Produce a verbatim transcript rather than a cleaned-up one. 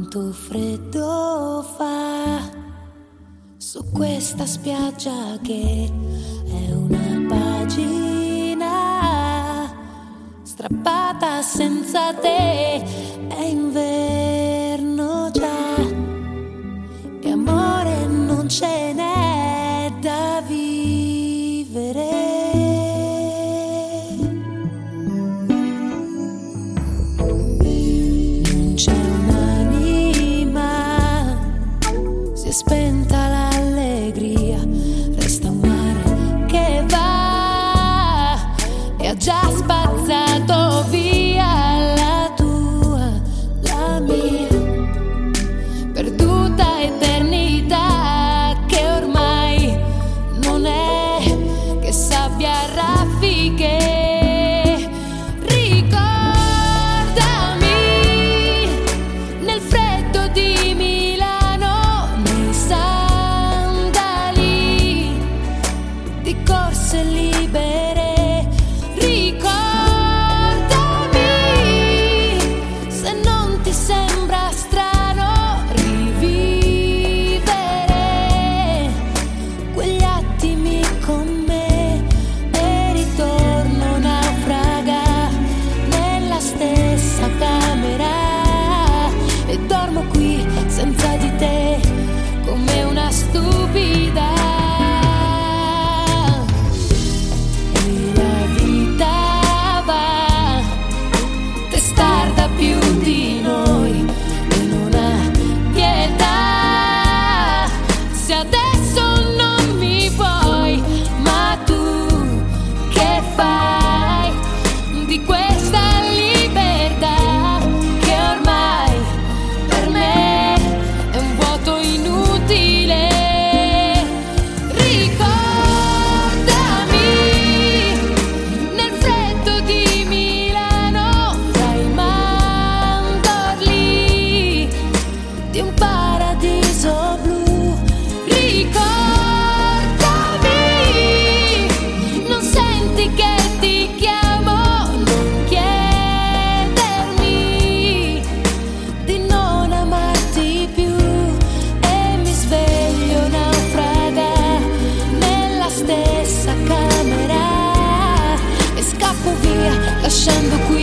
Quanto freddo fa su questa spiaggia che è una pagina strappata senza te. È inverno già e amore non ce n'è da vivere. Non c'è un'anima, si è spenta l'allegria, resta un mare che va e ha già spazzato via la tua, la mia perduta eternità che ormai non è che sabbia a raffiche. Libere, ricordami se non ti sembra strano rivivere quegli attimi con me e ritorno naufraga nella stessa camera e dormo qui senza di te come una stupida. Più di noi e non ha pietà. Se adesso non mi vuoi, ma tu che fai di questa libertà che ormai per me è un vuoto inutile? Di un paradiso blu, ricordami, non senti che ti chiamo, non chiedermi di non amarti più e mi sveglio naufraga nella stessa camera e scappo via lasciando qui